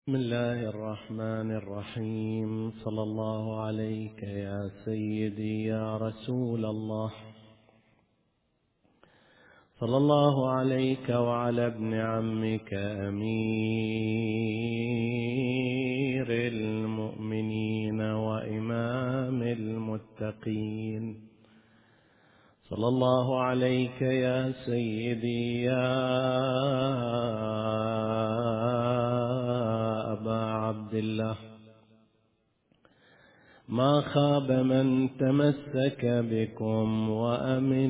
بسم الله الرحمن الرحيم. صلى الله عليك يا سيدي يا رسول الله، صلى الله عليك وعلى ابن عمك أمير المؤمنين وإمام المتقين، صلى الله عليك يا سيدي يا أبا عبد الله. ما خاب من تمسك بكم وأمن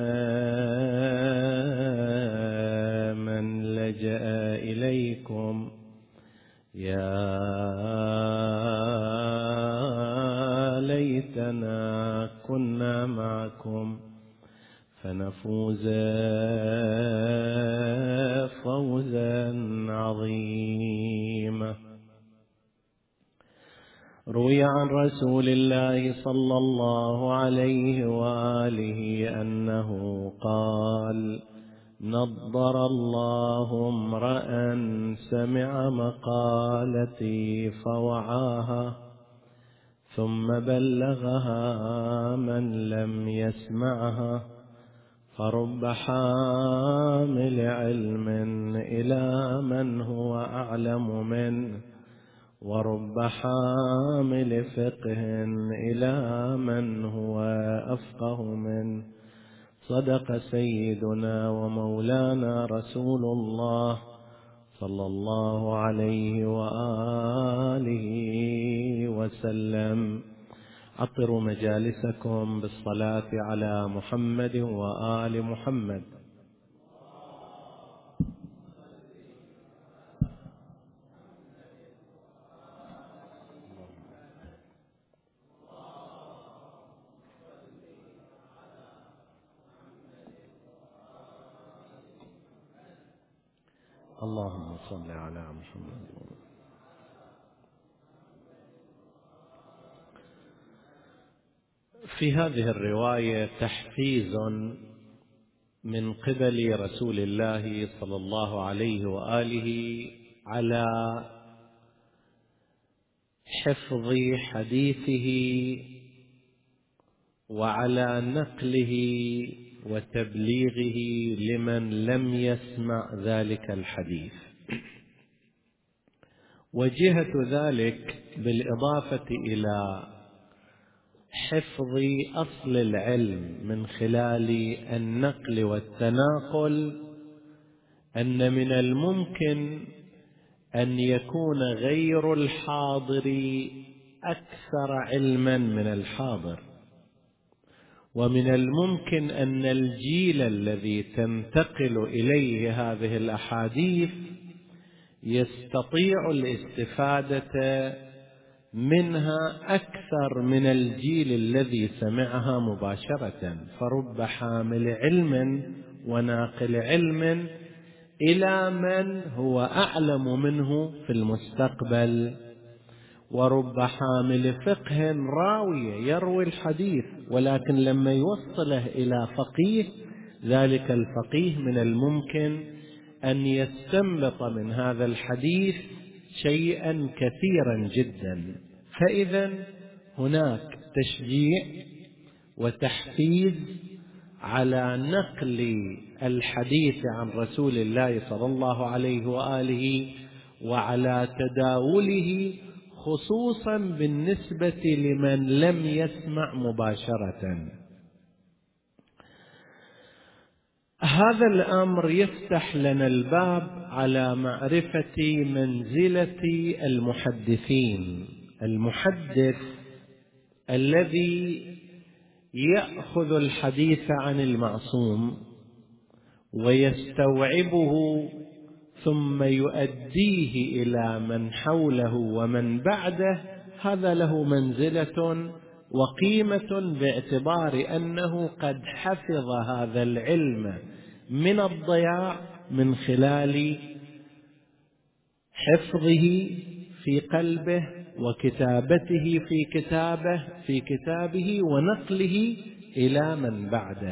من لجأ إليكم، يا ليتنا كنا معكم فنفوز فوزا عظيما. روي عن رسول الله صلى الله عليه وآله أنه قال: نضر الله امرأ سمع مقالتي فوعاها ثم بلغها من لم يسمعها، فرب حامل علم إلى من هو أعلم منه، ورب حامل فقه إلى من هو أفقه منه. صدق سيدنا ومولانا رسول الله صلى الله عليه وآله وسلم. عطروا مجالسكم بالصلاة على محمد وآل محمد. اللهم صل على محمد. في هذه الرواية تحفيز من قبل رسول الله صلى الله عليه وآله على حفظ حديثه وعلى نقله وتبليغه لمن لم يسمع ذلك الحديث، وجهة ذلك بالإضافة إلى حفظ أصل العلم من خلال النقل والتناقل، أن من الممكن أن يكون غير الحاضر أكثر علما من الحاضر، ومن الممكن أن الجيل الذي تنتقل إليه هذه الأحاديث يستطيع الاستفادة منها أكثر من الجيل الذي سمعها مباشرة، فرب حامل علم وناقل علم إلى من هو أعلم منه في المستقبل، ورب حامل فقه راوي يروي الحديث، ولكن لما يوصله إلى فقيه، ذلك الفقيه من الممكن أن يستنبط من هذا الحديث شيئا كثيرا جدا. فإذا هناك تشجيع وتحفيز على نقل الحديث عن رسول الله صلى الله عليه وآله وعلى تداوله، خصوصا بالنسبة لمن لم يسمع مباشرة. هذا الأمر يفتح لنا الباب على معرفة منزلة المحدثين. المحدث الذي يأخذ الحديث عن المعصوم ويستوعبه ثم يؤديه إلى من حوله ومن بعده، هذا له منزلة وقيمة باعتبار أنه قد حفظ هذا العلم من الضياع من خلال حفظه في قلبه وكتابته في كتابه ونقله إلى من بعده.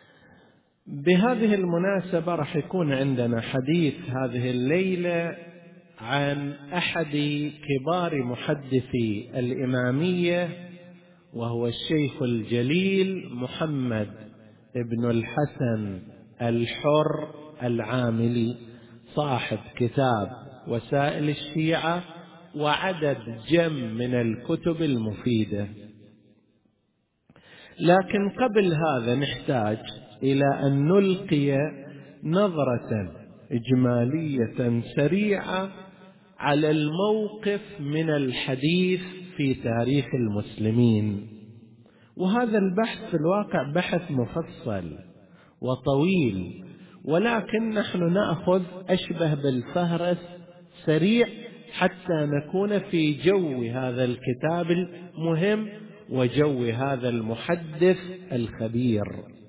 بهذه المناسبة راح يكون عندنا حديث هذه الليلة عن أحد كبار محدثي الإمامية، وهو الشيخ الجليل محمد بن الحسن الحر العاملي، صاحب كتاب وسائل الشيعة وعدد جم من الكتب المفيدة. لكن قبل هذا نحتاج إلى أن نلقي نظرة إجمالية سريعة على الموقف من الحديث في تاريخ المسلمين. وهذا البحث في الواقع بحث مفصل وطويل، ولكن نحن نأخذ أشبه بالفهرس سريع حتى نكون في جو هذا الكتاب المهم وجو هذا المحدث الخبير.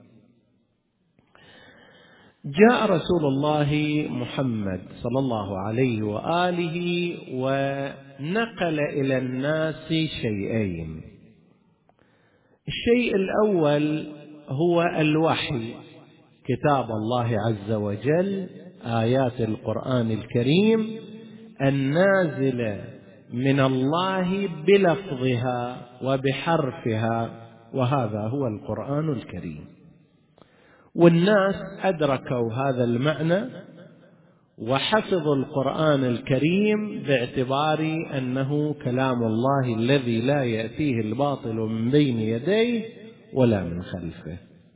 جاء رسول الله محمد صلى الله عليه وآله ونقل إلى الناس شيئين. الشيء الأول هو الوحي، كتاب الله عز وجل، آيات القرآن الكريم النازلة من الله بلفظها وبحرفها، وهذا هو القرآن الكريم. والناس أدركوا هذا المعنى وحفظوا القرآن الكريم باعتبار أنه كلام الله الذي لا يأتيه الباطل من بين يديه ولا من خلفه.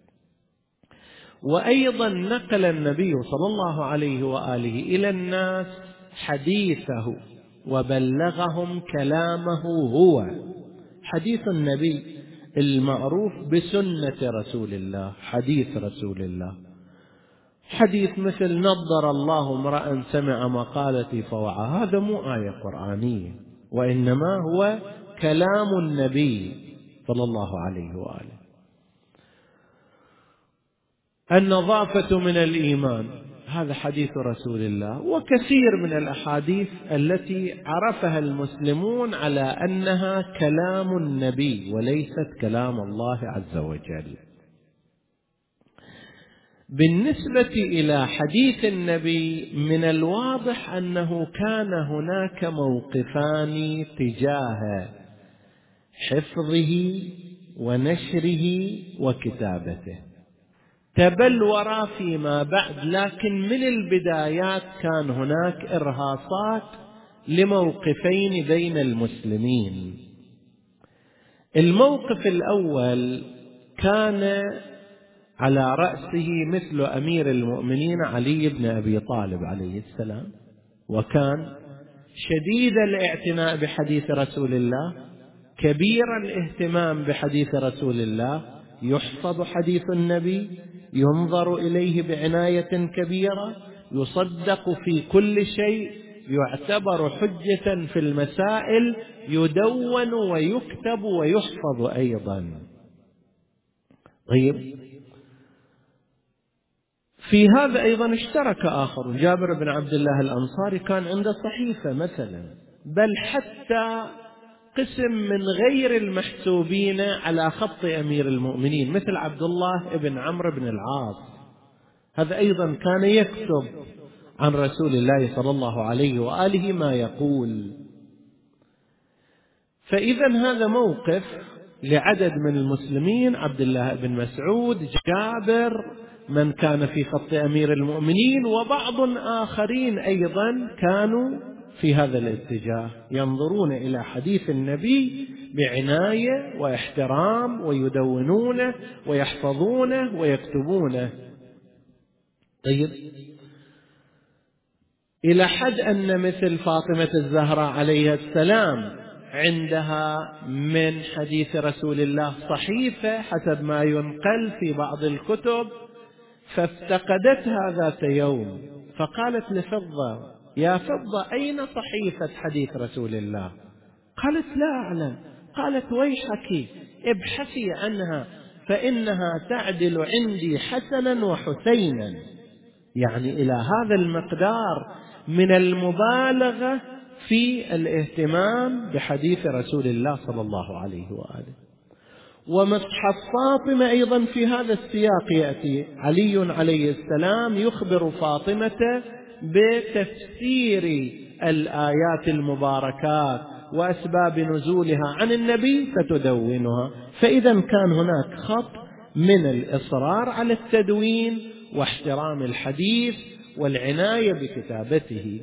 وأيضا نقل النبي صلى الله عليه وآله إلى الناس حديثه وبلغهم كلامه هو، حديث النبي المعروف بسنة رسول الله، حديث رسول الله. حديث مثل نضر الله امرأ سمع مقالتي فوعى، هذا مو آية قرآنية، وإنما هو كلام النبي صلى الله عليه وآله. النظافة من الإيمان، هذا حديث رسول الله. وكثير من الأحاديث التي عرفها المسلمون على أنها كلام النبي وليست كلام الله عز وجل. بالنسبة إلى حديث النبي من الواضح أنه كان هناك موقفان تجاه حفظه ونشره وكتابته، تبلور فيما بعد، لكن من البدايات كان هناك إرهاصات لموقفين بين المسلمين. الموقف الأول كان على رأسه مثل أمير المؤمنين علي بن أبي طالب عليه السلام، وكان شديد الاعتناء بحديث رسول الله، كبير الاهتمام بحديث رسول الله، يحفظ حديث النبي، ينظر إليه بعناية كبيرة، يصدق في كل شيء، يعتبر حجة في المسائل، يدون ويكتب ويحفظ أيضا. طيب، في هذا أيضا اشترك آخر، جابر بن عبد الله الأنصاري كان عنده صحيفة مثلا، بل حتى قسم من غير المحسوبين على خط أمير المؤمنين مثل عبد الله بن عمرو بن العاص، هذا أيضا كان يكتب عن رسول الله صلى الله عليه وآله ما يقول. فإذا هذا موقف لعدد من المسلمين، عبد الله بن مسعود، جابر، من كان في خط أمير المؤمنين، وبعض آخرين أيضا كانوا في هذا الاتجاه، ينظرون إلى حديث النبي بعناية واحترام، ويدونونه ويحفظونه ويكتبونه. طيب، إلى حد أن مثل فاطمة الزهراء عليه السلام عندها من حديث رسول الله صحيفة حسب ما ينقل في بعض الكتب، فافتقدتها ذات يوم، فقالت لفضة: يا فضة، أين صحيفة حديث رسول الله؟ قالت: لا أعلم. قالت: ويحك، ابحثي عنها فإنها تعدل عندي حسنا وحسينا. يعني إلى هذا المقدار من المبالغة في الاهتمام بحديث رسول الله صلى الله عليه وآله. ومصحف فاطمة أيضا في هذا السياق يأتي، علي عليه السلام يخبر فاطمة بتفسير الآيات المباركات وأسباب نزولها عن النبي فتدونها. فإذا كان هناك خط من الإصرار على التدوين واحترام الحديث والعناية بكتابته.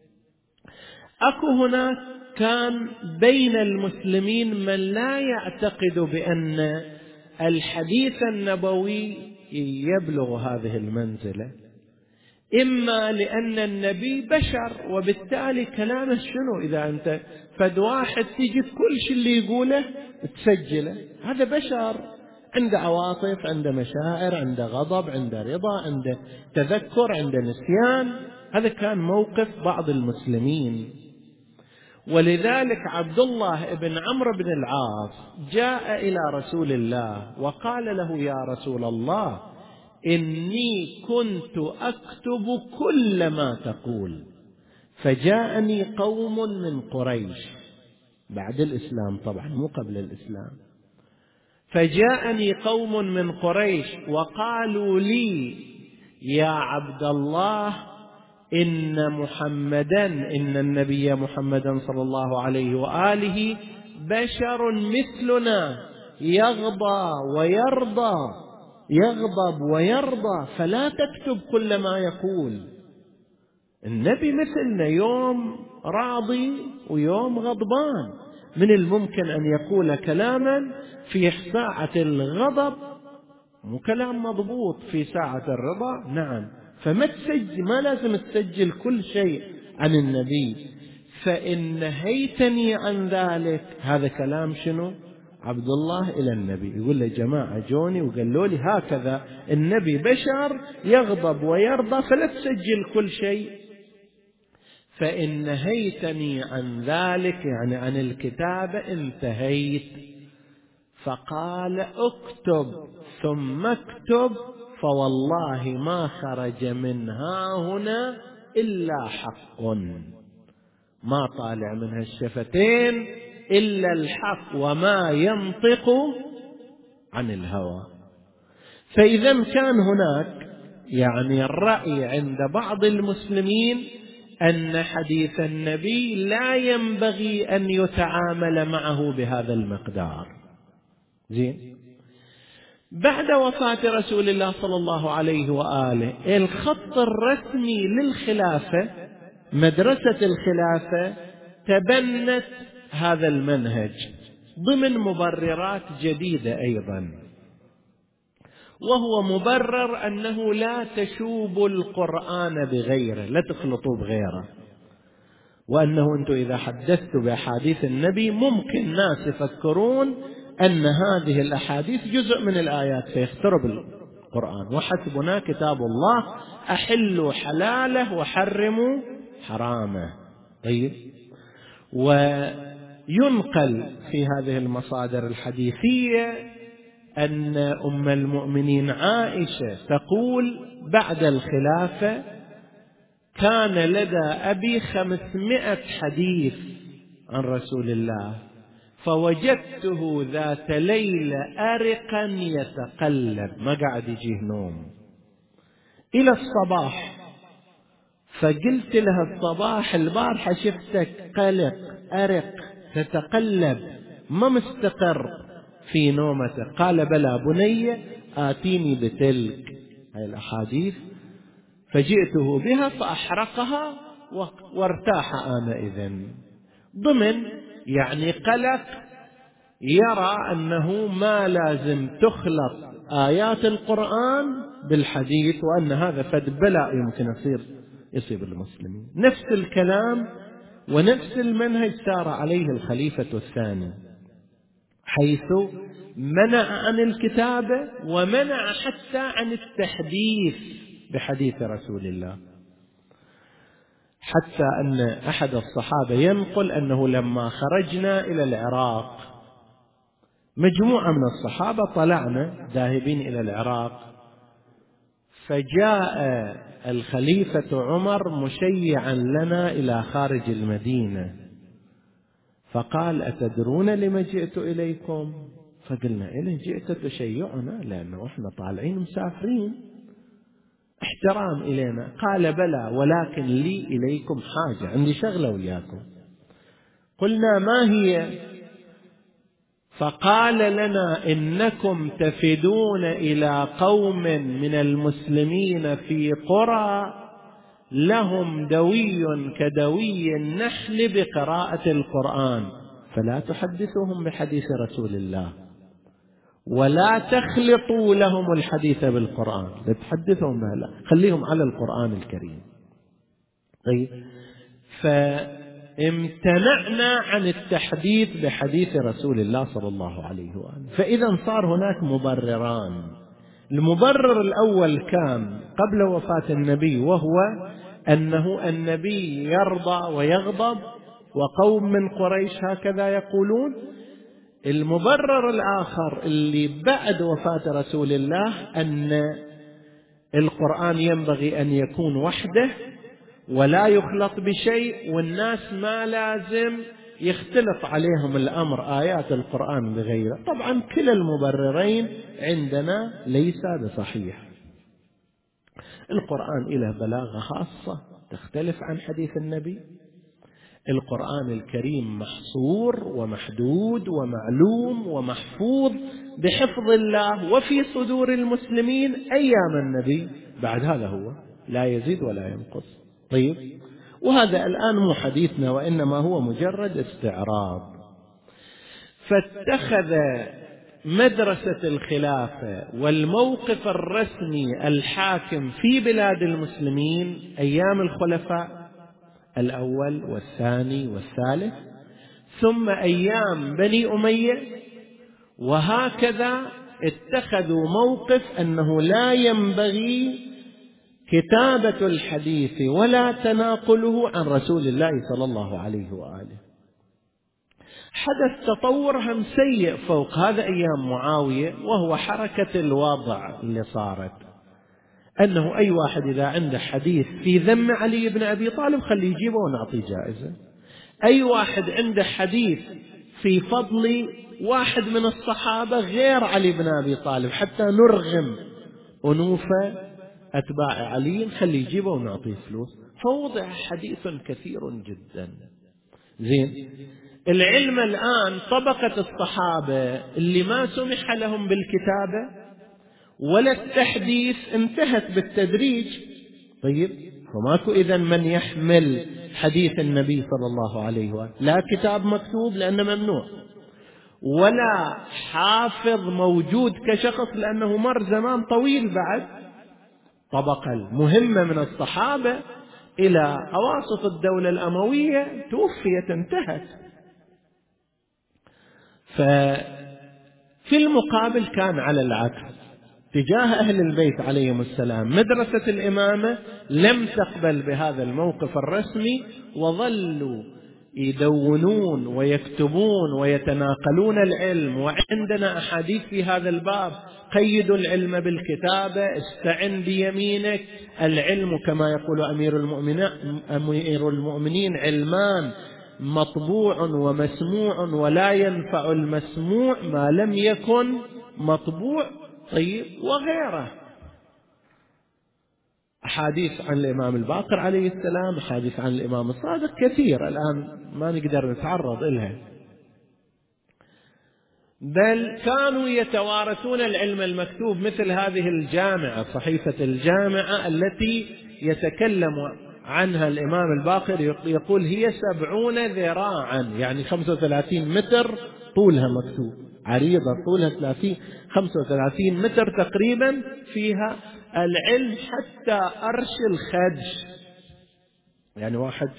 أكو هناك كان بين المسلمين من لا يعتقد بأن الحديث النبوي يبلغ هذه المنزلة، إما لأن النبي بشر وبالتالي كلامه شنو؟ إذا أنت فد واحد تجد كل شيء اللي يقوله تسجله، هذا بشر عنده عواطف، عنده مشاعر، عنده غضب، عنده رضا، عنده تذكر، عنده نسيان. هذا كان موقف بعض المسلمين. ولذلك عبد الله بن عمرو بن العاص جاء إلى رسول الله وقال له: يا رسول الله، إني كنت أكتب كل ما تقول، فجاءني قوم من قريش، بعد الإسلام طبعا مو قبل الإسلام، فجاءني قوم من قريش وقالوا لي: يا عبد الله، إن النبي محمدا صلى الله عليه وآله بشر مثلنا، يغضب ويرضى، فلا تكتب كل ما يقول. النبي مثلنا، يوم راضي ويوم غضبان، من الممكن أن يقول كلاما في ساعة الغضب مو كلام مضبوط، في ساعة الرضا نعم. ما لازم تسجل كل شيء عن النبي. فإن نهيتني عن ذلك، هذا كلام شنو؟ عبد الله إلى النبي، يقول له: جماعة جوني وقالوا لي هكذا النبي بشر يغضب ويرضى، فلا تسجل كل شيء. فإن نهيتني عن ذلك يعني عن الكتابة انتهيت. فقال: اكتب ثم اكتب، فوالله ما خرج من هنا إلا حق، ما طالع منها الشفتين إلا الحق، وما ينطق عن الهوى. فإذا كان هناك يعني الرأي عند بعض المسلمين أن حديث النبي لا ينبغي أن يتعامل معه بهذا المقدار. زين، بعد وفاة رسول الله صلى الله عليه وآله الخط الرسمي للخلافة، مدرسة الخلافة تبنت هذا المنهج ضمن مبررات جديدة أيضا، وهو مبرر أنه لا تشوبوا القرآن بغيره، لا تخلطوا بغيره، وأنه أنتم إذا حدثتوا بأحاديث النبي ممكن ناس يفكرون أن هذه الأحاديث جزء من الآيات فيخترب القرآن، وحسبنا كتاب الله أحلوا حلاله وحرموا حرامه. طيب، وينقل في هذه المصادر الحديثية أن أم المؤمنين عائشة تقول: بعد الخلافة كان لدى أبي 500 حديث عن رسول الله، فوجدته ذات ليلة أرقا يتقلب، ما قاعد يجيه نوم إلى الصباح. فقلت لها: الصباح البارحة شفتك قلق أرق تتقلب، ما مستقر في نومته. قال: بلى بني، آتيني بتلك هاي الأحاديث. فجئته بها فأحرقها وارتاح آنئذ، ضمن يعني قلق، يرى أنه ما لازم تخلط آيات القرآن بالحديث، وأن هذا فد بلاء يمكن يصيب المسلمين. نفس الكلام ونفس المنهج سار عليه الخليفة الثاني، حيث منع عن الكتابة ومنع حتى عن التحديث بحديث رسول الله، حتى أن أحد الصحابة ينقل أنه لما خرجنا إلى العراق، مجموعة من الصحابة طلعنا ذاهبين إلى العراق، فجاء الخليفة عمر مشيعا لنا إلى خارج المدينة، فقال: أتدرون لما جئت إليكم؟ فقلنا: إليه جئت تشيعنا لأنه إحنا طالعين مسافرين، احترام إلينا. قال بلى ولكن لي إليكم حاجة، عندي شغلة وياكم. قلنا ما هي؟ فقال لنا إنكم تفدون إلى قوم من المسلمين في قرى لهم دوي كدوي النحل بقراءة القرآن، فلا تحدثوهم بحديث رسول الله ولا تخلطوا لهم الحديث بالقرآن، لا تحدثهم به، لا خليهم على القرآن الكريم. طيب، فامتنعنا عن التحديث بحديث رسول الله صلى الله عليه وآله. فإذا صار هناك مبرران. المبرر الأول كان قبل وفاة النبي، وهو أنه النبي يرضى ويغضب وقوم من قريش هكذا يقولون. المبرر الآخر اللي بعد وفاة رسول الله أن القرآن ينبغي أن يكون وحده ولا يخلط بشيء، والناس ما لازم يختلط عليهم الأمر آيات القرآن بغيره. طبعا كلا المبررين عندنا ليس بصحيح. القرآن له بلاغة خاصة تختلف عن حديث النبي. القرآن الكريم محصور ومحدود ومعلوم ومحفوظ بحفظ الله وفي صدور المسلمين أيام النبي، بعد هذا هو لا يزيد ولا ينقص. طيب، وهذا الآن مو حديثنا، وإنما هو مجرد استعراض. فاتخذ مدرسة الخلافة والموقف الرسمي الحاكم في بلاد المسلمين أيام الخلفاء الأول والثاني والثالث، ثم أيام بني أمية، وهكذا اتخذوا موقف أنه لا ينبغي كتابة الحديث ولا تناقله عن رسول الله صلى الله عليه وآله. حدث تطور هم سيء فوق هذا أيام معاوية، وهو حركة الوضع اللي صارت، أنه أي واحد إذا عنده حديث في ذم علي بن أبي طالب خليه يجيبه ونعطيه جائزة. أي واحد عنده حديث في فضل واحد من الصحابة غير علي بن أبي طالب حتى نرغم أنوف أتباع علي خليه يجيبه ونعطيه فلوس. فوضع حديث كثير جدا. زين، العلم الآن طبقة الصحابة اللي ما سمح لهم بالكتابة ولا التحديث انتهت بالتدريج. طيب، فماكو إذن من يحمل حديث النبي صلى الله عليه وآله، لا كتاب مكتوب لأنه ممنوع، ولا حافظ موجود كشخص لأنه مر زمان طويل بعد. طبقة المهمة من الصحابة إلى أواسط الدولة الأموية توفيت، انتهت. ففي المقابل كان على العكس تجاه أهل البيت عليهم السلام مدرسة الإمامة لم تقبل بهذا الموقف الرسمي، وظلوا يدونون ويكتبون ويتناقلون العلم. وعندنا أحاديث في هذا الباب: قيدوا العلم بالكتابة، استعن بيمينك. العلم كما يقول أمير المؤمنين علمان: مطبوع ومسموع، ولا ينفع المسموع ما لم يكن مطبوع. طيب، وغيره أحاديث عن الإمام الباقر عليه السلام، أحاديث عن الإمام الصادق كثير الآن ما نقدر نتعرض إلها. بل كانوا يتوارثون العلم المكتوب، مثل هذه الجامعة، صحيفة الجامعة التي يتكلم عنها الإمام الباقر، يقول هي 70 ذراعا، يعني 35 متر طولها مكتوب، عريضة طولها 35 متر تقريبا، فيها العلم حتى أرش الخدش. يعني واحد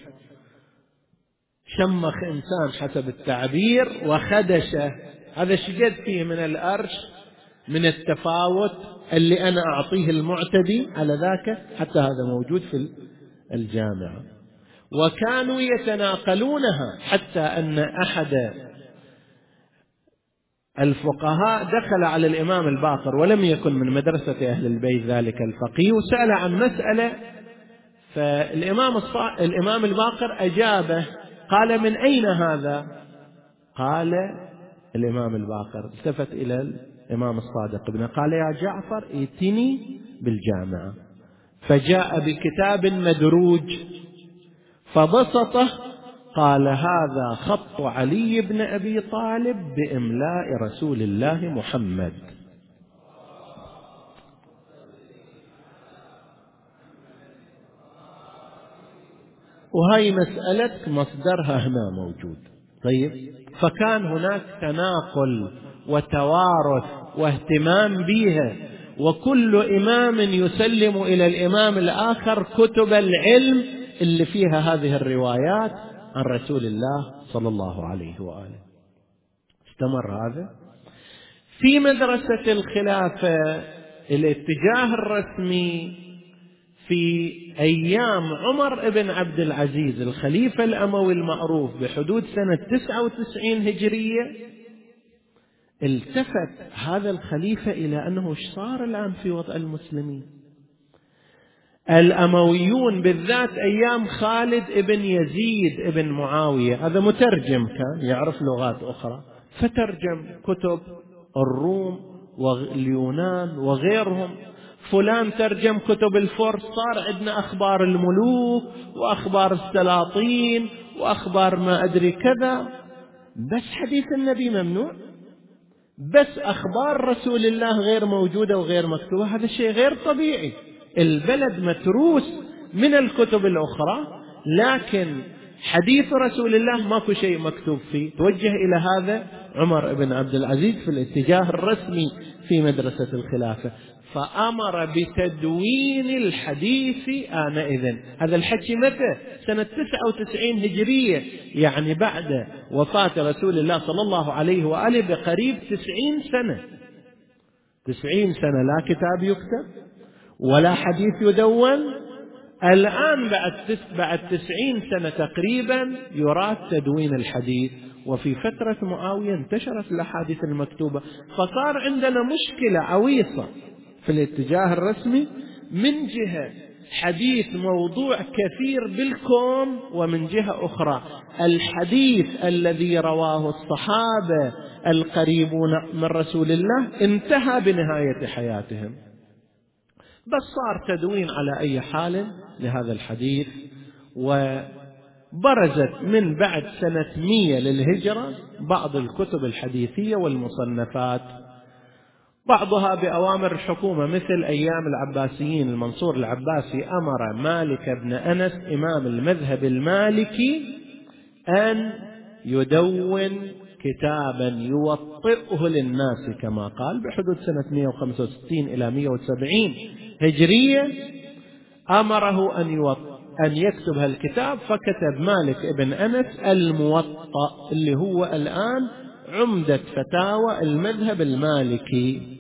شمخ إنسان حسب التعبير وخدشه، هذا شقد فيه من الأرش، من التفاوت اللي أنا أعطيه المعتدي على ذاك، حتى هذا موجود في الجامعة. وكانوا يتناقلونها، حتى أن أحد الفقهاء دخل على الإمام الباقر ولم يكن من مدرسة أهل البيت ذلك الفقيه، وسأل عن مسألة، فالإمام الباقر أجابه، قال: من أين هذا؟ قال الإمام الباقر التفت إلى الإمام الصادق ابنه، قال: يا جعفر ائتني بالجامعة. فجاء بكتاب مدروج فبسطه، قال: هذا خط علي بن أبي طالب بإملاء رسول الله محمد. وهي مسألة مصدرها هنا موجود. طيب، فكان هناك تناقل وتوارث واهتمام بها، وكل إمام يسلم إلى الإمام الآخر كتب العلم اللي فيها هذه الروايات عن رسول الله صلى الله عليه وآله. استمر هذا. في مدرسة الخلافة الاتجاه الرسمي في أيام عمر بن عبد العزيز الخليفة الأموي المعروف بحدود سنة 99 هجرية، التفت هذا الخليفة إلى أنه ايش صار الآن في وضع المسلمين. الأمويون بالذات أيام خالد بن يزيد بن معاوية، هذا مترجم كان يعرف لغات أخرى، فترجم كتب الروم واليونان وغيرهم. فلان ترجم كتب الفرس، صار عندنا أخبار الملوك وأخبار السلاطين وأخبار ما أدري كذا، بس حديث النبي ممنوع، بس أخبار رسول الله غير موجودة وغير مكتوبة. هذا شيء غير طبيعي. البلد متروس من الكتب الأخرى، لكن حديث رسول الله ماكو شيء مكتوب فيه. توجه إلى هذا عمر بن عبد العزيز في الاتجاه الرسمي في مدرسة الخلافة، فأمر بتدوين الحديث آنئذ. هذا الحكي متى؟ سنة 99 هجرية، يعني بعد وفاة رسول الله صلى الله عليه وآله بقريب 90 سنة. 90 سنة لا كتاب يكتب ولا حديث يدون. الآن بعد 90 سنة تقريبا يراد تدوين الحديث. وفي فترة معاوية انتشرت الأحاديث المكتوبة، فصار عندنا مشكلة عويصة في الاتجاه الرسمي. من جهة حديث موضوع كثير بالكون، ومن جهة أخرى الحديث الذي رواه الصحابة القريبون من رسول الله انتهى بنهاية حياتهم، بس صار تدوين على أي حال لهذا الحديث. وبرزت من بعد سنة 100 للهجرة بعض الكتب الحديثية والمصنفات، بعضها بأوامر الحكومة، مثل أيام العباسيين. المنصور العباسي أمر مالك بن أنس إمام المذهب المالكي أن يدون كتابا يوطئه للناس كما قال بحدود سنة 165 إلى 170 هجرية. أمره أن يكتب هالكتاب، فكتب مالك بن أنس الموطأ اللي هو الآن عمدة فتاوى المذهب المالكي،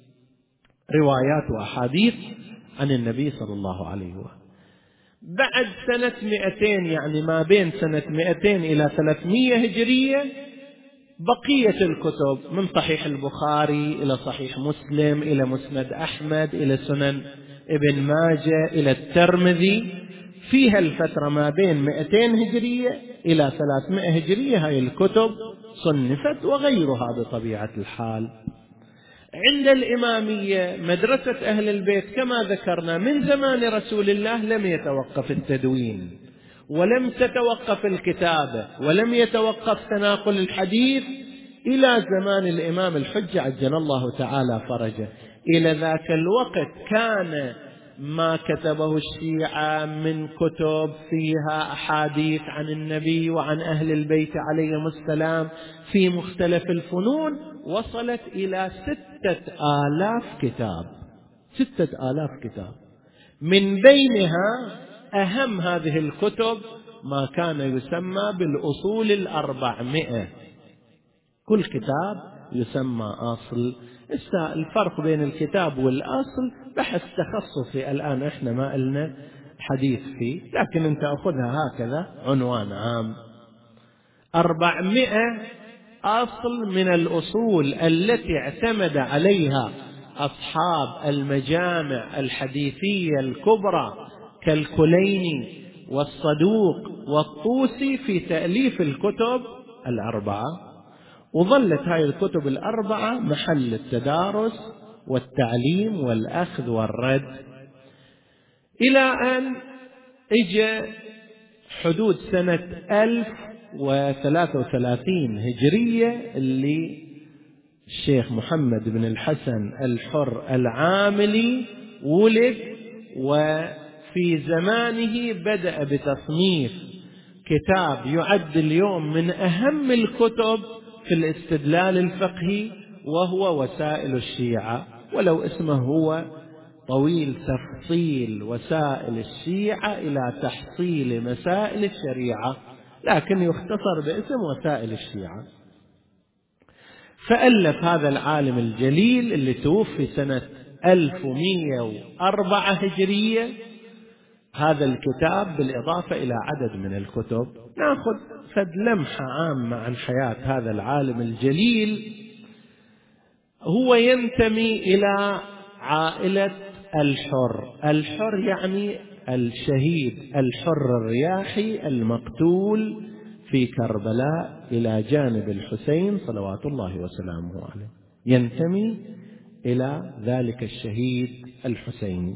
روايات وأحاديث عن النبي صلى الله عليه وسلم. بعد سنة 200، يعني ما بين سنة 200 إلى 300 هجرية، بقية الكتب من صحيح البخاري إلى صحيح مسلم إلى مسند أحمد إلى سنن ابن ماجه إلى الترمذي، فيها الفترة ما بين 200 هجرية إلى 300 هجرية هاي الكتب صنفت وغيرها بطبيعة الحال. عند الإمامية مدرسة أهل البيت كما ذكرنا من زمان رسول الله لم يتوقف التدوين، ولم تتوقف الكتابة، ولم يتوقف تناقل الحديث إلى زمان الإمام الحجة عجل الله تعالى فرجه. إلى ذاك الوقت كان ما كتبه الشيعة من كتب فيها أحاديث عن النبي وعن أهل البيت عليهم السلام في مختلف الفنون وصلت إلى 6000 كتاب. 6000 كتاب، من بينها أهم هذه الكتب ما كان يسمى بالأصول 400. كل كتاب يسمى أصل. الفرق بين الكتاب والأصل بحث تخصصي، الآن إحنا ما لنا حديث فيه، لكن أنت أخذها هكذا عنوان عام. 400 أصل من الأصول التي اعتمد عليها أصحاب المجامع الحديثية الكبرى كالكليني والصدوق والطوسي في تأليف الكتب 4. وظلت هاي الكتب 4 محل التدارس والتعليم والأخذ والرد، إلى أن إجى حدود سنة 1033 هجرية اللي الشيخ محمد بن الحسن الحر العاملي ولد، وفي زمانه بدأ بتصنيف كتاب يعد اليوم من أهم الكتب في الاستدلال الفقهي، وهو وسائل الشيعة، ولو اسمه هو طويل، تفصيل وسائل الشيعة إلى تحصيل مسائل الشريعة، لكن يختصر باسم وسائل الشيعة. فألف هذا العالم الجليل اللي توفي سنة 1104 هجرية هذا الكتاب، بالإضافة إلى عدد من الكتب. نأخذ فد لمحة عامة عن حياة هذا العالم الجليل. هو ينتمي إلى عائلة الحر. الحر يعني الشهيد الحر الرياحي المقتول في كربلاء إلى جانب الحسين صلوات الله وسلامه عليه، ينتمي إلى ذلك الشهيد الحسيني.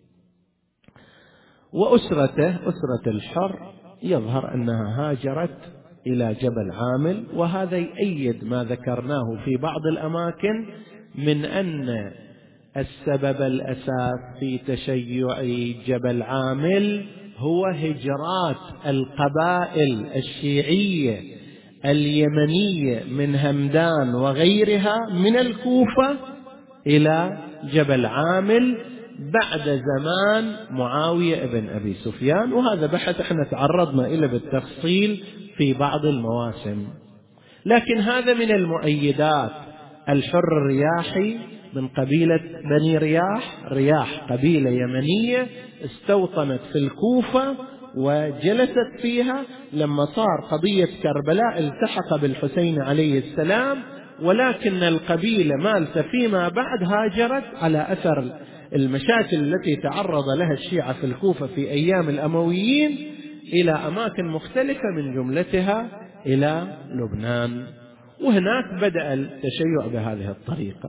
وأسرته أسرة الحر يظهر أنها هاجرت إلى جبل عامل، وهذا يؤيد ما ذكرناه في بعض الأماكن من أن السبب الأساس في تشيع جبل عامل هو هجرات القبائل الشيعية اليمنية من همدان وغيرها من الكوفة إلى جبل عامل بعد زمان معاوية ابن أبي سفيان، وهذا بحث احنا تعرضنا إليه بالتفصيل في بعض المواسم. لكن هذا من المؤيدات. الحر الرياحي من قبيلة بني رياح. رياح قبيلة يمنية استوطنت في الكوفة وجلست فيها. لما صار قضية كربلاء التحق بالحسين عليه السلام، ولكن القبيلة مالته فيما بعد هاجرت على أثر المشاكل التي تعرض لها الشيعة في الكوفة في أيام الأمويين إلى أماكن مختلفة، من جملتها إلى لبنان، وهناك بدأ التشيع بهذه الطريقة.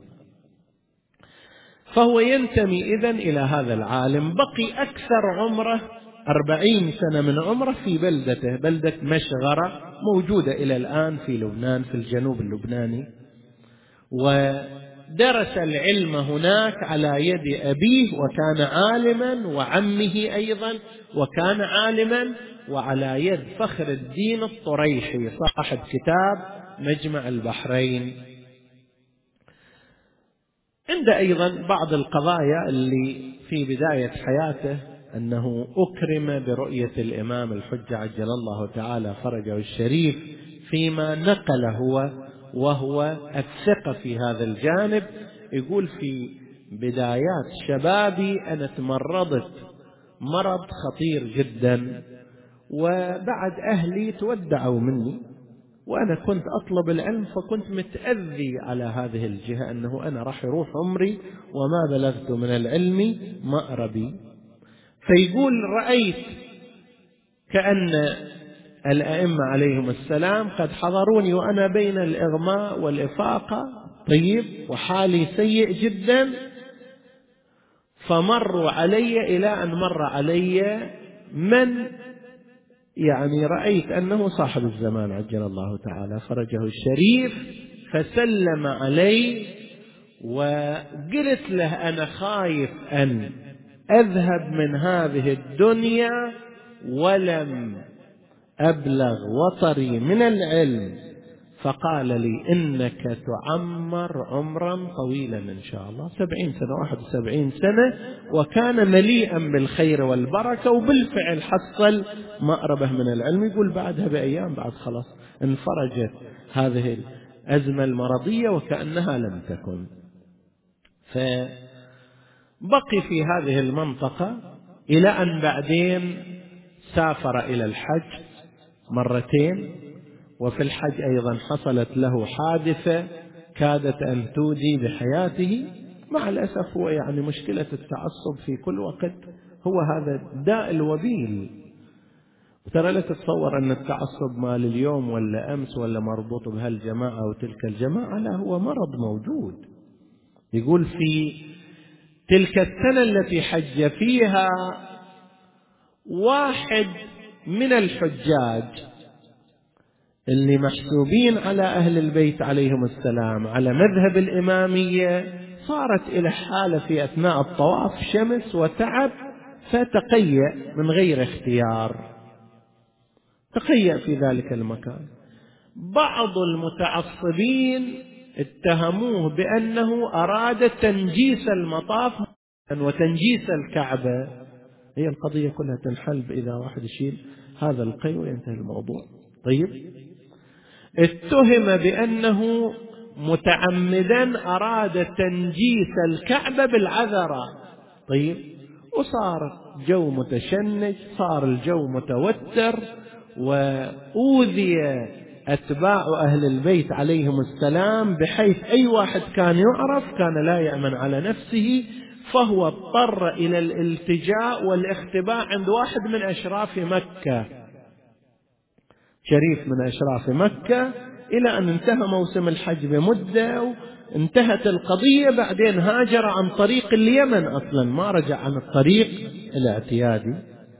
فهو ينتمي إذن إلى هذا العالم. بقي أكثر عمره 40 سنة من عمره في بلدته، بلدة مشغرة موجودة إلى الآن في لبنان في الجنوب اللبناني، ودرس العلم هناك على يد أبيه وكان عالما، وعمه أيضا وكان عالما، وعلى يد فخر الدين الطريحي صاحب كتاب مجمع البحرين. عنده أيضا بعض القضايا اللي في بداية حياته أنه أكرم برؤية الإمام الحجة عجل الله تعالى فرجه الشريف فيما نقل هو، وهو الثقة في هذا الجانب. يقول في بدايات شبابي أنا تمرضت مرض خطير جدا، وبعد أهلي تودعوا مني، وأنا كنت أطلب العلم، فكنت متأذي على هذه الجهة أنه أنا راح يروح عمري وما بلغت من العلم مأربي. فيقول رأيت كأن الأئمة عليهم السلام قد حضروني وأنا بين الإغماء والإفاقة، طيب، وحالي سيء جدا، فمروا علي إلى أن مر علي من يعني رأيت أنه صاحب الزمان عجل الله تعالى فرجه الشريف، فسلم علي، وقلت له أنا خايف أن أذهب من هذه الدنيا ولم أبلغ وطري من العلم، فقال لي إنك تعمر عمرا طويلا إن شاء الله، 70 سنة 71 سنة، وكان مليئا بالخير والبركة، وبالفعل حصل مأربه من العلم. يقول بعدها بأيام بعد خلاص انفرجت هذه الأزمة المرضية وكأنها لم تكن. فبقي في هذه المنطقة إلى أن بعدين سافر إلى الحج مرتين، وفي الحج أيضا حصلت له حادثة كادت أن تودي بحياته. مع الأسف هو يعني مشكلة التعصب في كل وقت هو هذا داء الوبيل. وترى لا تتصور أن التعصب مال اليوم ولا أمس ولا مربوط بهالجماعة أو تلك الجماعة، لا، هو مرض موجود. يقول في تلك السنة التي حج فيها واحد من الحجاج اللي محسوبين على أهل البيت عليهم السلام على مذهب الإمامية صارت إلى حالة في أثناء الطواف شمس وتعب، فتقيأ من غير اختيار، تقيأ في ذلك المكان. بعض المتعصبين اتهموه بأنه أراد تنجيس المطاف وتنجيس الكعبة. هي القضية كلها تنحل إذا واحد يشيل هذا القي وينتهي الموضوع. طيب، اتهم بأنه متعمدا أراد تنجيس الكعبة بالعذرة. طيب، وصار جو متشنج، صار الجو متوتر، وأوذي أتباع أهل البيت عليهم السلام بحيث أي واحد كان يعرف كان لا يأمن على نفسه، فهو اضطر إلى الالتجاء والاختباء عند واحد من أشراف مكة، شريف من أشراف مكة، إلى أن انتهى موسم الحج بمدة وانتهت القضية. بعدين هاجر عن طريق اليمن، أصلا ما رجع عن الطريق الاعتيادي.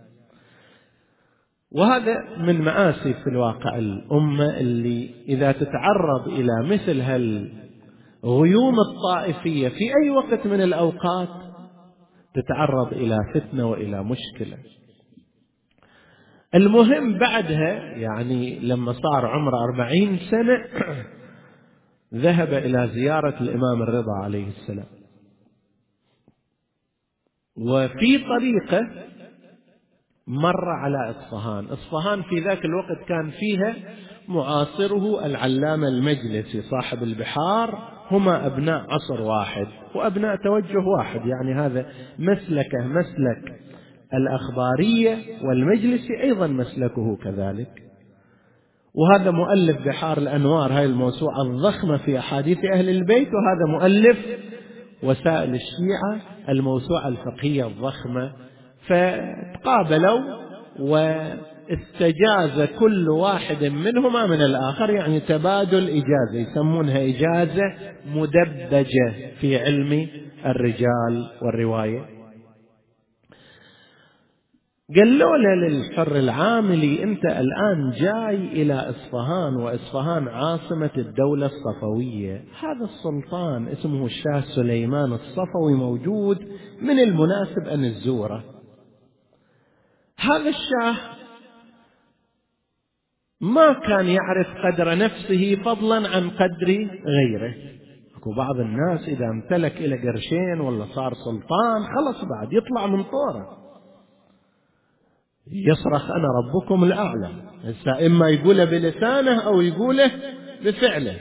وهذا من مآسي في الواقع الأمة، اللي إذا تتعرض إلى مثل هالغيوم الطائفية في أي وقت من الأوقات تتعرض إلى فتنة وإلى مشكلة. المهم بعدها يعني لما صار عمره 40 سنة ذهب إلى زيارة الإمام الرضا عليه السلام، وفي طريقه مر على إصفهان. إصفهان في ذاك الوقت كان فيها معاصره العلامة المجلسي صاحب البحار، هما أبناء عصر واحد وأبناء توجه واحد، يعني هذا مسلكه مسلك الأخبارية، والمجلسي أيضا مسلكه كذلك. وهذا مؤلف بحار الأنوار، هاي الموسوعة الضخمة في أحاديث أهل البيت، وهذا مؤلف وسائل الشيعة الموسوعة الفقهية الضخمة. فتقابلوا واستجاز كل واحد منهما من الآخر، يعني تبادل إجازة، يسمونها إجازة مدبجة في علم الرجال والرواية. قالوا له للحر العاملي: أنت الآن جاي إلى إصفهان، وإصفهان عاصمة الدولة الصفوية، هذا السلطان اسمه الشاه سليمان الصفوي موجود، من المناسب أن تزوره. هذا الشاه ما كان يعرف قدر نفسه فضلا عن قدر غيره. بعض الناس إذا امتلك إلى قرشين ولا صار سلطان خلص بعد يطلع من طوره، يصرخ أنا ربكم الأعلى، إما يقوله بلسانه أو يقوله بفعله.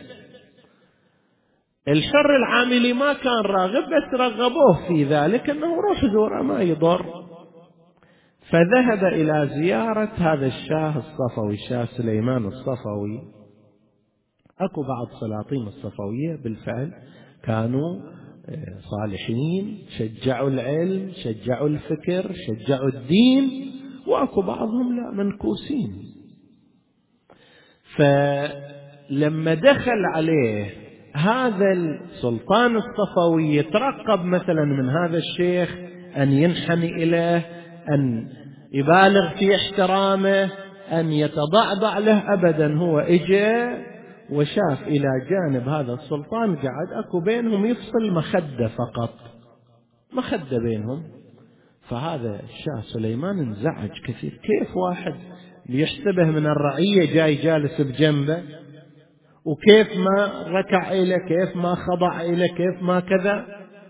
الحر العاملي ما كان راغب، بس رغبوه في ذلك أنه روح زوره ما يضر. فذهب إلى زيارة هذا الشاه الصفوي، الشاه سليمان الصفوي. أكو بعض سلاطين الصفوية بالفعل كانوا صالحين، شجعوا العلم، شجعوا الفكر، شجعوا الدين، وأكو بعضهم لا، منكوسين. فلما دخل عليه هذا السلطان الصفوي يترقب مثلا من هذا الشيخ أن ينحني إليه، أن يبالغ في احترامه، أن يتضعضع له، أبدا. هو إجا وشاف إلى جانب هذا السلطان قاعد، أكو بينهم يفصل مخدة فقط، مخدة بينهم. فهذا الشاه سليمان انزعج كثير، كيف واحد يحسبه من الرعية جاي جالس بجنبه، وكيف ما ركع إليه، كيف ما خضع إليه، كيف ما كذا.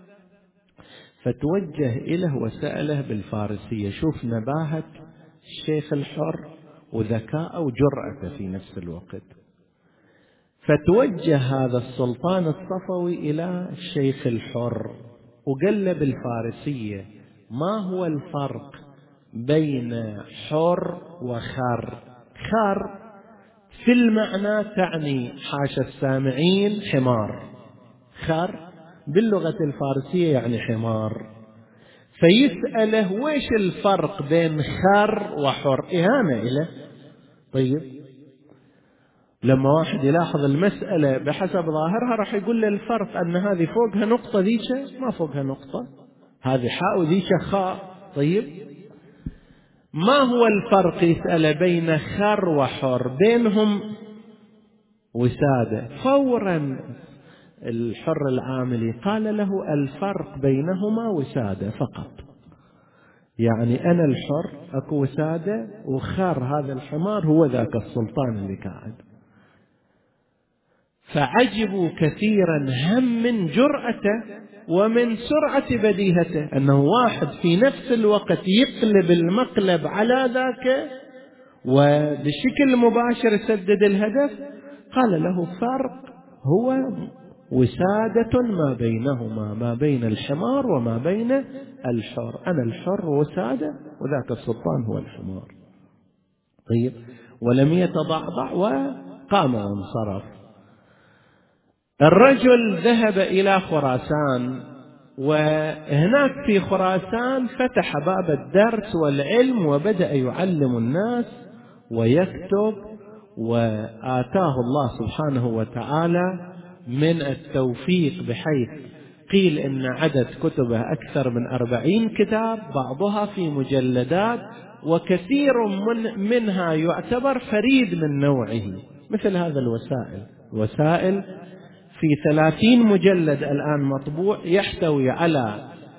فتوجه إليه وسأله بالفارسية. شوف نباهة الشيخ الحر وذكاء وجرأته في نفس الوقت. فتوجه هذا السلطان الصفوي إلى الشيخ الحر وقال له بالفارسية: ما هو الفرق بين حر وخر؟ خر في المعنى تعني حاشا السامعين حمار، خر باللغة الفارسية يعني حمار. فيسأله ويش الفرق بين خر وحر، إهانة إله. طيب، لما واحد يلاحظ المسألة بحسب ظاهرها راح يقول له الفرق أن هذه فوقها نقطة ذيك ما فوقها نقطة، هذه حاء وذيك خاء. طيب، ما هو الفرق؟ يسأل بين خر وحر، بينهم وسادة. فورا الحر العاملي قال له الفرق بينهما وسادة فقط، يعني أنا الحر أكو وسادة، وخر هذا الحمار هو ذاك السلطان اللي قاعد. فعجبوا كثيرا هم من جرأته ومن سرعة بديهته، أنه واحد في نفس الوقت يقلب المقلب على ذاك وبشكل مباشر يسدد الهدف. قال له فرق هو وسادة ما بينهما، ما بين الحمار وما بين الحر. أنا الحر وسادة، وذاك السلطان هو الحمار. طيب، ولم يتضعضع وقام وانصرف. الرجل ذهب إلى خراسان، وهناك في خراسان فتح باب الدرس والعلم وبدأ يعلم الناس ويكتب، وآتاه الله سبحانه وتعالى من التوفيق، بحيث قيل إن عدد كتبه أكثر من 40 كتاب، بعضها في مجلدات، وكثير منها يعتبر فريد من نوعه. مثل هذا الوسائل في 30 مجلد الآن مطبوع، يحتوي على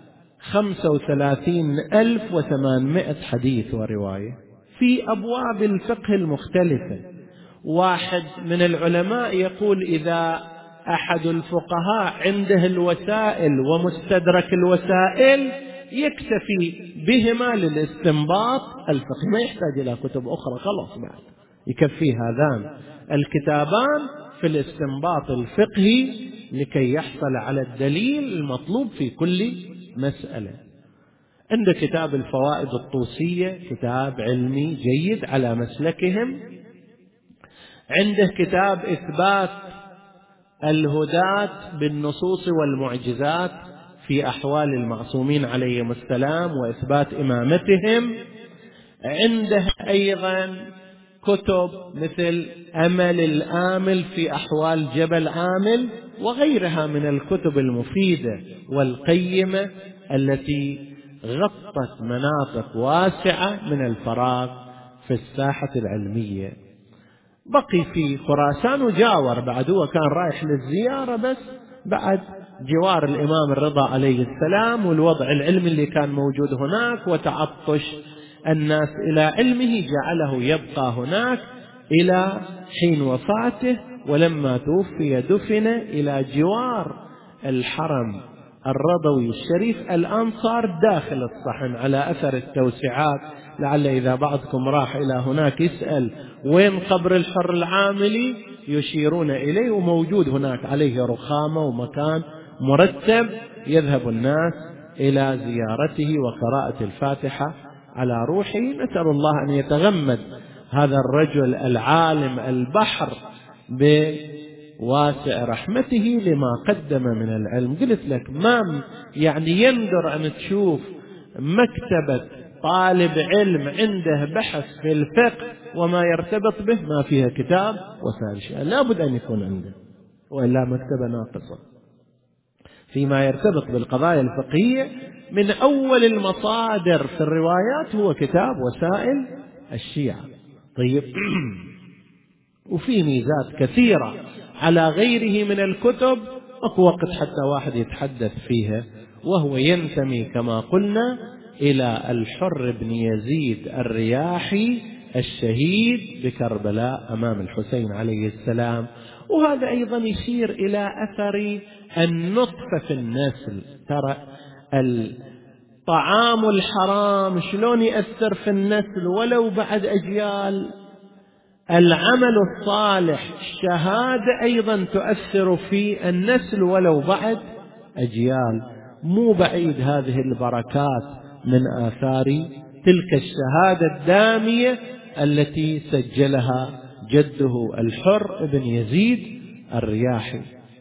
35,800 حديث ورواية في أبواب الفقه المختلفة. واحد من العلماء يقول إذا أحد الفقهاء عنده الوسائل ومستدرك الوسائل يكتفي بهما للاستنباط الفقهي، ما يحتاج إلى كتب أخرى، خلاص بعد يكفي هذان الكتابان في الاستنباط الفقهي لكي يحصل على الدليل المطلوب في كل مسألة. عند كتاب الفوائد الطوسية، كتاب علمي جيد على مسلكهم. عنده كتاب إثبات الهداة بالنصوص والمعجزات في أحوال المعصومين عليهم السلام وإثبات إمامتهم. عنده أيضا كتب مثل أمل الآمل في أحوال جبل آمل، وغيرها من الكتب المفيدة والقيمة التي غطت مناطق واسعة من الفراغ في الساحة العلمية. بقي في خراسان وجاور بعد، هو كان رايح للزيارة بس بعد جوار الإمام الرضا عليه السلام، والوضع العلمي اللي كان موجود هناك وتعطش الناس إلى علمه جعله يبقى هناك إلى حين وفاته. ولما توفي دفن إلى جوار الحرم الرضوي الشريف، الآن صار داخل الصحن على أثر التوسعات. لعل إذا بعضكم راح إلى هناك يسأل وين قبر الحر العاملي يشيرون إليه، وموجود هناك عليه رخامة ومكان مرتب يذهب الناس إلى زيارته وقراءة الفاتحة على روحه. نسأل الله أن يتغمد هذا الرجل العالم البحر بواسع رحمته لما قدم من العلم. قلت لك ما يعني يندر أن تشوف مكتبة طالب علم عنده بحث في الفقه وما يرتبط به ما فيها كتاب وسائل شيء، لا بد أن يكون عنده، وإلا مكتبة ناقصة فيما يرتبط بالقضايا الفقهية. من أول المصادر في الروايات هو كتاب وسائل الشيعة. طيب وفي ميزات كثيرة على غيره من الكتب، أكو وقت حتى واحد يتحدث فيها. وهو ينتمي كما قلنا إلى الحر بن يزيد الرياحي الشهيد بكربلاء أمام الحسين عليه السلام. وهذا أيضا يشير إلى أثر النطفة في النسل. ترى الطعام الحرام شلون يأثر في النسل ولو بعد أجيال. العمل الصالح الشهادة أيضا تؤثر في النسل ولو بعد أجيال. مو بعيد هذه البركات من آثار تلك الشهادة الدامية التي سجلها جده الحر بن يزيد الرياحي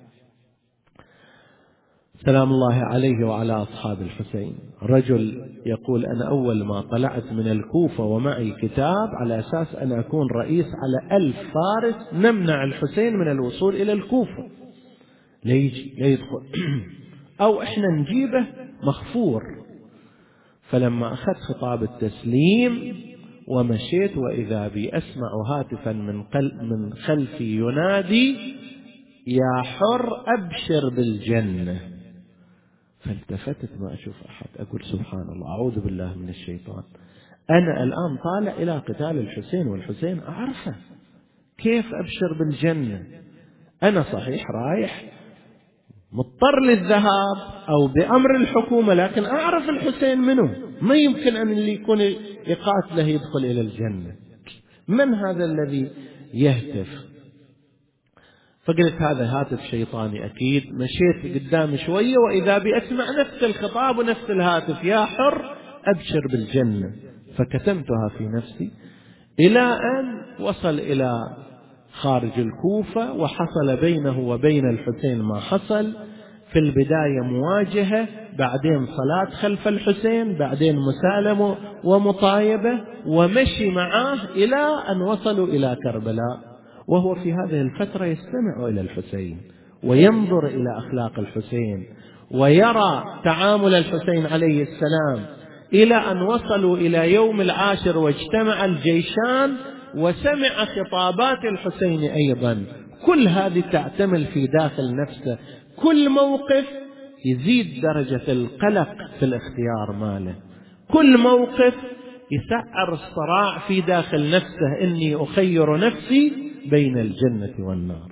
سلام الله عليه وعلى أصحاب الحسين. رجل يقول أنا أول ما طلعت من الكوفة ومعي كتاب على أساس أن أكون رئيس على 1000 فارس نمنع الحسين من الوصول إلى الكوفة ليدخل أو إحنا نجيبه مخفور. فلما أخذ خطاب التسليم ومشيت وإذا بي أسمع هاتفا من خلفي ينادي يا حر أبشر بالجنة. فالتفتت ما أشوف أحد، أقول سبحان الله، أعوذ بالله من الشيطان، أنا الآن طالع إلى قتال الحسين والحسين أعرفه، كيف أبشر بالجنة؟ أنا صحيح رايح مضطر للذهاب أو بأمر الحكومة، لكن أعرف الحسين منه، ما يمكن أن اللي يكون يقاتله يدخل إلى الجنة. من هذا الذي يهتف؟ فقلت هذا هاتف شيطاني أكيد. مشيت قدام شوية وإذا بي أسمع نفس الخطاب ونفس الهاتف، يا حر أبشر بالجنة. فكتمتها في نفسي إلى أن وصل إلى خارج الكوفة، وحصل بينه وبين الحسين ما حصل. في البداية مواجهة، بعدين صلاة خلف الحسين، بعدين مسالمة ومطايبة ومشي معاه إلى أن وصلوا إلى كربلاء. وهو في هذه الفترة يستمع إلى الحسين وينظر إلى أخلاق الحسين ويرى تعامل الحسين عليه السلام، إلى أن وصلوا إلى يوم العاشر واجتمع الجيشان وسمع خطابات الحسين أيضا. كل هذه تعتمل في داخل نفسه، كل موقف يزيد درجة القلق في الاختيار ماله، كل موقف يسعر الصراع في داخل نفسه، إني أخير نفسي بين الجنة والنار.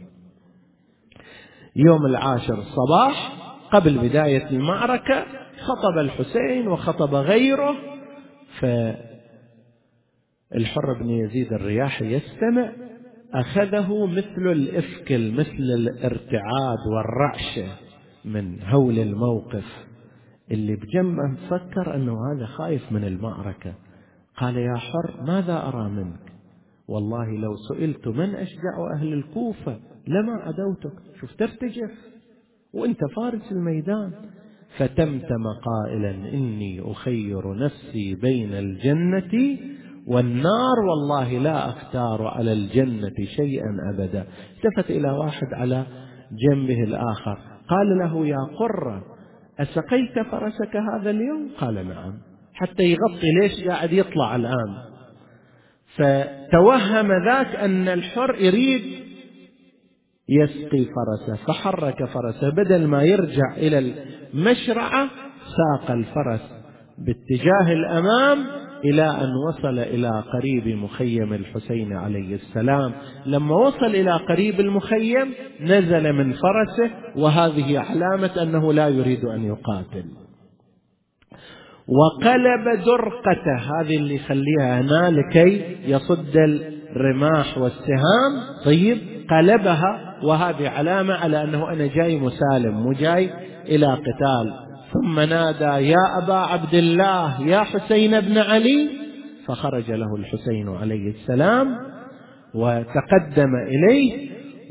يوم العاشر الصباح قبل بداية المعركة خطب الحسين وخطب غيره، فالحر بن يزيد الرياحي يستمع، أخذه مثل الإفكل، مثل الارتعاد والرعشة من هول الموقف. اللي بجنبه فكر أنه هذا خايف من المعركة، قال يا حر ماذا أرى منك؟ والله لو سئلت من أشجع أهل الكوفة لما عدوتك. شوف ترتجف وانت فارس الميدان. فتمتم قائلا إني أخير نفسي بين الجنة والنار، والله لا أختار على الجنة شيئا أبدا. التفت إلى واحد على جنبه الآخر قال له يا قرة أسقيت فرسك هذا اليوم؟ قال نعم، حتى يغطي ليش قاعد يطلع الآن. فتوهم ذاك أن الحر يريد يسقي فرسه، فحرك فرسه، بدل ما يرجع إلى المشرعة ساق الفرس باتجاه الأمام إلى أن وصل إلى قريب مخيم الحسين عليه السلام. لما وصل إلى قريب المخيم نزل من فرسه، وهذه علامة أنه لا يريد أن يقاتل. وقلب درقته، هذه اللي يخليها هنا لكي يصد الرماح والسهام، طيب قلبها، وهذه علامة على أنه أنا جاي مسالم مو جاي إلى قتال. ثم نادى يا أبا عبد الله يا حسين بن علي، فخرج له الحسين عليه السلام وتقدم إليه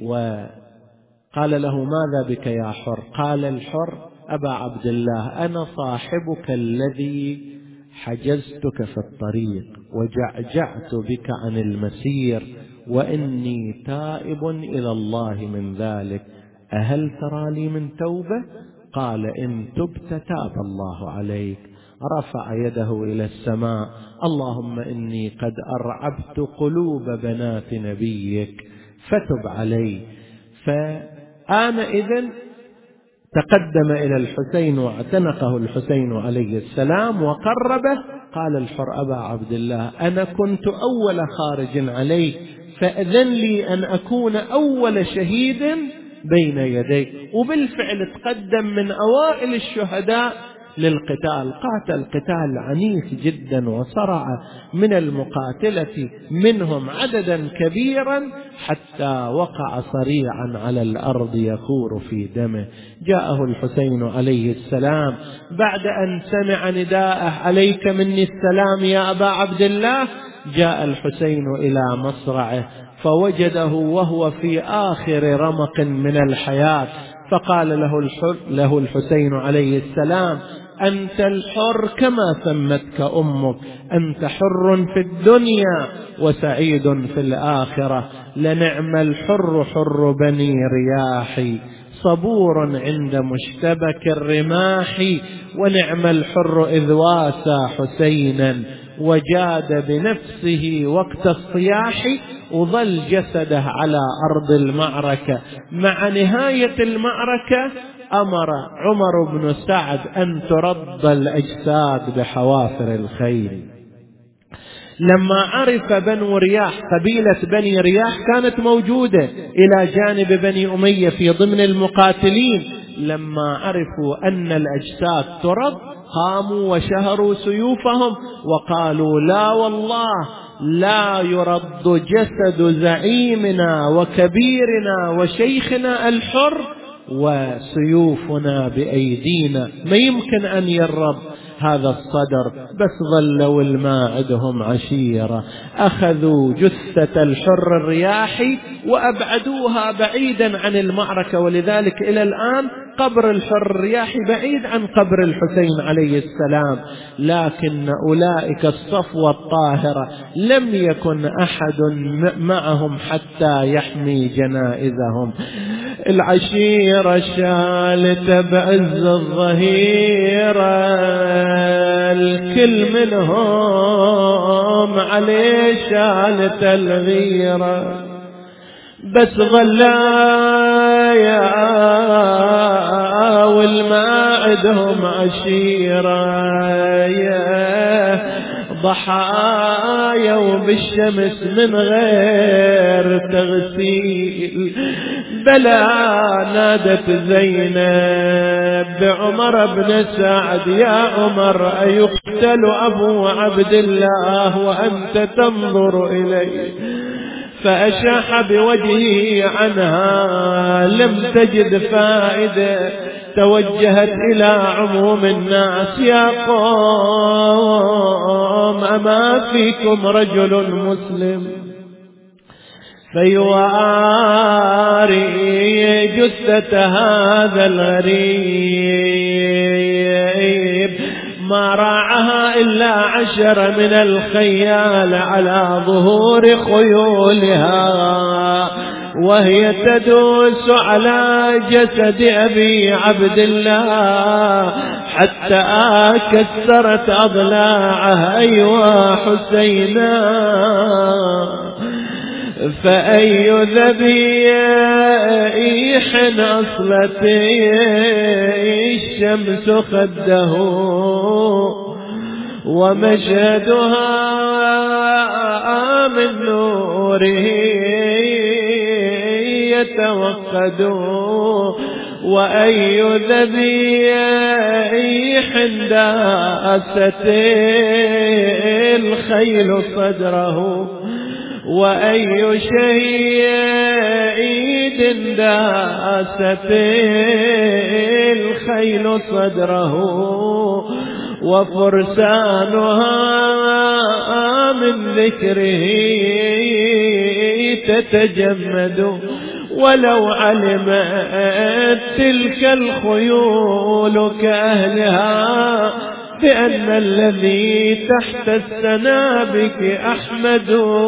وقال له ماذا بك يا حر؟ قال الحر أبا عبد الله أنا صاحبك الذي حجزتك في الطريق وجعجعت بك عن المسير، وإني تائب إلى الله من ذلك، أهل ترى لي من توبة؟ قال إن تبت تاب الله عليك. رفع يده إلى السماء اللهم إني قد أرعبت قلوب بنات نبيك فتب علي. فآنئذ تقدم إلى الحسين واعتنقه الحسين عليه السلام وقربه. قال الحر أبا عبد الله أنا كنت أول خارج عليه، فأذن لي أن أكون أول شهيد بين يديك. وبالفعل تقدم من أوائل الشهداء للقتال، قاتل قتال عنيف جدا وصرع من المقاتلة منهم عددا كبيرا حتى وقع صريعا على الأرض يخور في دمه. جاءه الحسين عليه السلام بعد أن سمع نداءه عليك مني السلام يا أبا عبد الله، جاء الحسين إلى مصرعه فوجده وهو في آخر رمق من الحياة، فقال له الحسين عليه السلام أنت الحر كما سمتك أمك، أنت حر في الدنيا وسعيد في الآخرة، لنعم الحر حر بني رياحي، صبور عند مشتبك الرماح، ونعم الحر إذ واسى حسينا وجاد بنفسه وقت الصياح وظل جسده على أرض المعركة. مع نهاية المعركة أمر عمر بن سعد أن ترد الأجساد بحوافر الخيل. لما عرف بنو رياح، قبيلة بني رياح كانت موجودة إلى جانب بني أمية في ضمن المقاتلين، لما عرفوا أن الأجساد ترد قاموا وشهروا سيوفهم وقالوا لا والله لا يرد جسد زعيمنا وكبيرنا وشيخنا الحر وسيوفنا بأيدينا، ما يمكن أن يرد هذا الصدر. بس ظلوا الماء عندهم عشيرة، أخذوا جثة الحر الرياحي وأبعدوها بعيدا عن المعركة، ولذلك إلى الآن قبر الحر الرياحي بعيد عن قبر الحسين عليه السلام. لكن أولئك الصفوة الطاهرة لم يكن أحد معهم حتى يحمي جنائزهم. العشيرة شالت بعز الظهيرة، الكل منهم عليه شالت الغيرة، بس ظلايا والما عندهم عشيرة ضحايا وبالشمس من غير تغسيل. بلا نادت زينب بعمر بن سعد يا عمر أيقتل أبو عبد الله وأنت تنظر إليه؟ فأشاح بوجهه عنها، لم تجد فائدة، توجهت إلى عموم الناس يا قوم أما فيكم رجل مسلم فيواري جثة هذا الغريب؟ ما راعها إلا 10 من الخيال على ظهور خيولها وهي تدوس على جسد أبي عبد الله حتى كسرت أضلاعه. أيوا حسينا فأي ذبيح أصلت الشمس خده ومشهدها من نوره يتوقد. وأي ذبيح داست الخيل صدره وأي شهيد داست الخيل صدره وفرسانها من ذكره تتجمد. ولو علمت تلك الخيول كأهلها بأن الذي تحت السنابك أحمد.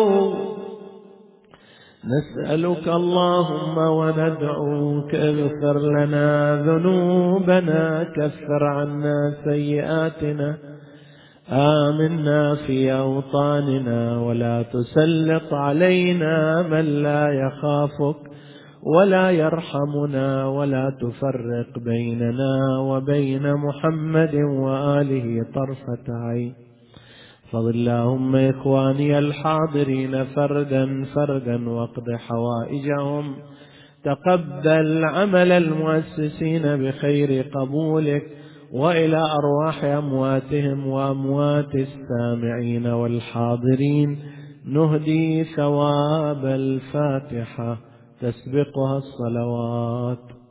نسألك اللهم وندعوك اغفر لنا ذنوبنا كفر عنا سيئاتنا آمنا في أوطاننا ولا تسلط علينا من لا يخافك ولا يرحمنا ولا تفرق بيننا وبين محمد وآله طرفة عين. فضل اللهم إخواني الحاضرين فردا فردا واقض حوائجهم. تقبل عمل المؤسسين بخير قبولك وإلى أرواح أمواتهم وأموات السامعين والحاضرين نهدي ثواب الفاتحة تسبقها الصلوات.